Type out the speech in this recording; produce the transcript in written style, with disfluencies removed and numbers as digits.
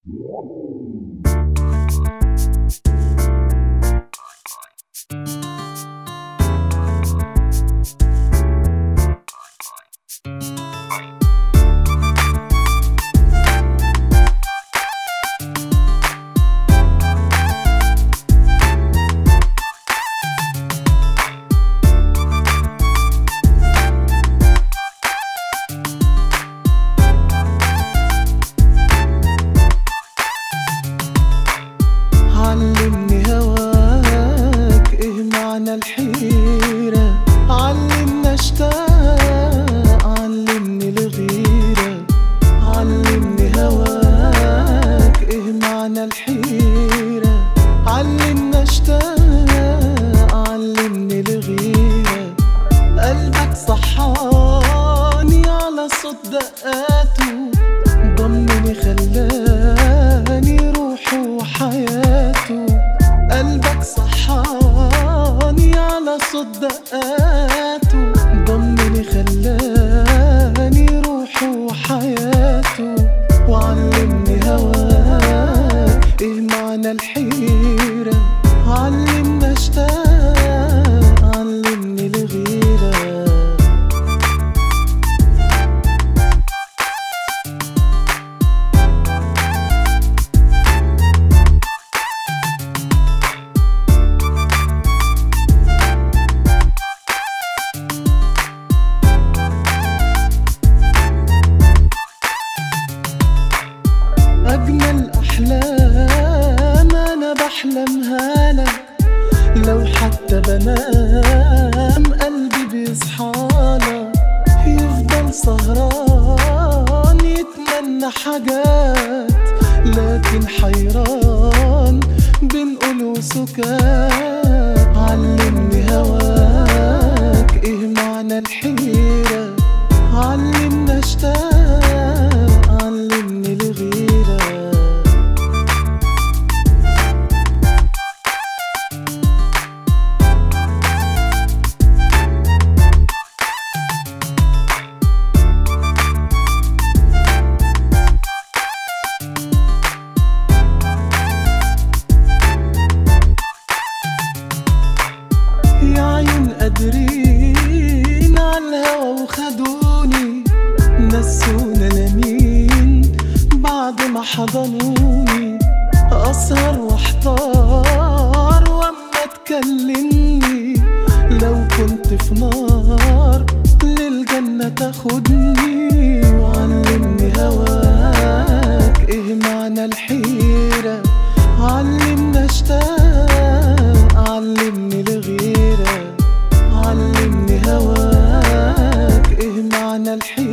علمني هواك ايه معنى الحيرة، علمني اشتاق، علمني الغيرة. علمني هواك ايه معنى الحيرة، علمني اشتاق، علمني الغيرة. قلبك صحاني على صوت دقاته، ضمني خلاني روحه وحياته. قلبك صحاني على صوت دقاته، ضمني خلاني روحه وحياته. وعلمني هواك ايه معنى الحيرة، علمني اشتاق، علمني الغيرة. أجمل أحلام أنا بحلمها لك، لو حتى بنام قلبي بيصحالك. يفضل سهران يتمنى حاجات، لكن حيران بنقول وسكات. علمني هواك ايه معنى الحيرة، علمني اشتاق، علمني الغيرة. يا عيون قادرين عالهوا وخدوني، نسونا لمين بعد ما حضنوني. أسهر واحتار واما تكلمني، لو كنت في نار للجنة تاخدني. وعلمني هواك ايه معنى الحيرة، علمني اشتاق، علمني الغيرة. علمني هواك ايه معنى الحيرة.